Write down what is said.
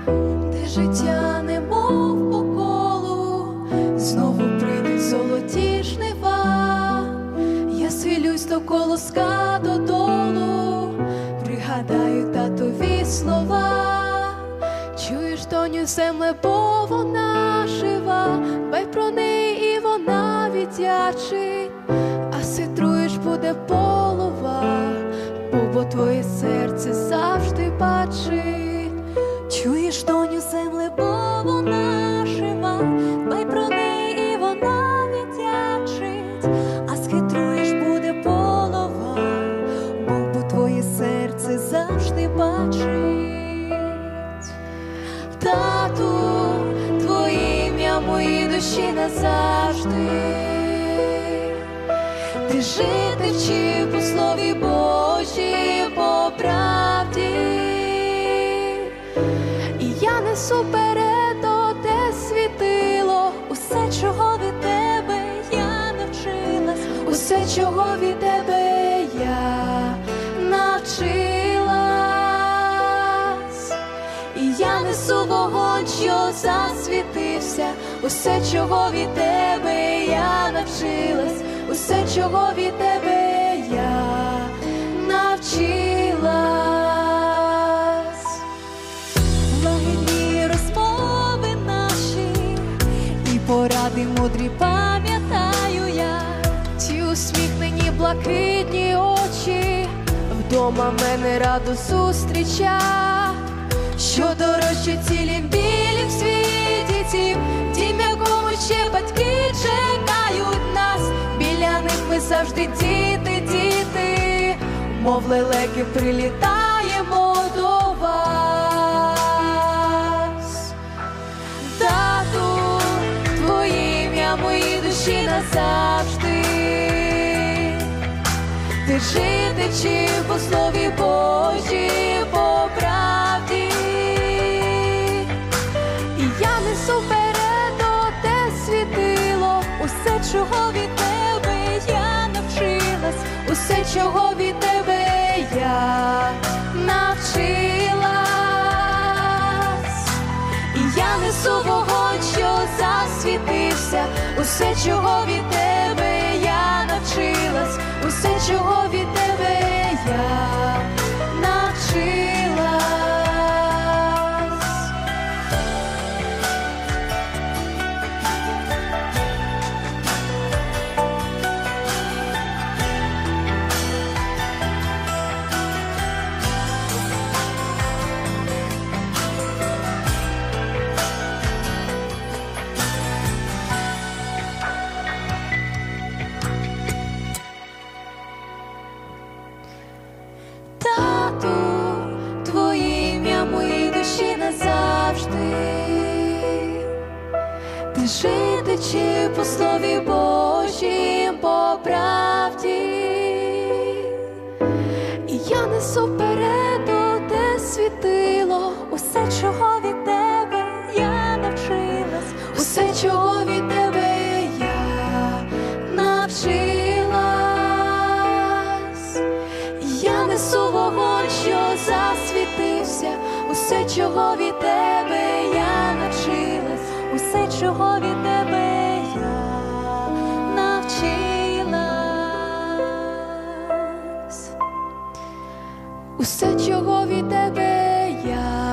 де життя немов по колу, знову прийдуть золоті жнива. Я схилюсь до колоска додолу, пригадаю татові слова. Чуєш, доню, земле, бо вона жива, дбай про неї і вона віддячить, а ситруєш буде полова, бо твоє серце завжди бачить. Чуєш, доню, земле, бо вона жива, дбай про неї і вона віддячить, а схитруєш буде полова, бо твоє серце завжди бачить. Тату, твоє ім'я в моїй душі назавжди, ти жити вчив по слові Божій, по правді, і я несу передо те світило, Усе, чого від тебе я навчилась, усе, чого від тебе я навчилась. І я несу вогонь, що засвітився, усе, чого від тебе я навчилась, усе, чого від тебе я навчилась. лагідні розмови наші і поради мудрі пам'ятаю я. Ті усміхнені блакитні очі, вдома мене радо зустріча, що дорожче цілім білім світі тім, дім, якому ще батьки чекають нас. Біля них ми завжди діти, діти, мов лелеки прилітаємо до вас. Тату, твоє ім'я в моїй душі назавжди, ти жити вчив по слові Божій, по правді, і я несу передо те світило, Усе, чого від тебе я навчилась, усе, чого від тебе я навчилась. І я несу вогонь, що засвітився, усе, чого від тебе я навчилась, усе, чого від тебе я навчилась. Тату, твоє ім'я в моїй душі назавжди, ти жити вчив по слові Божім, по правді, і я несу передо те світило, усе, чого від тебе я навчилась, усе, чого від тебе я навчилась. Я несу вогонь, що засвітився, усе, чого від тебе я навчилась, усе, чого від тебе я навчилась, усе, чого від тебе я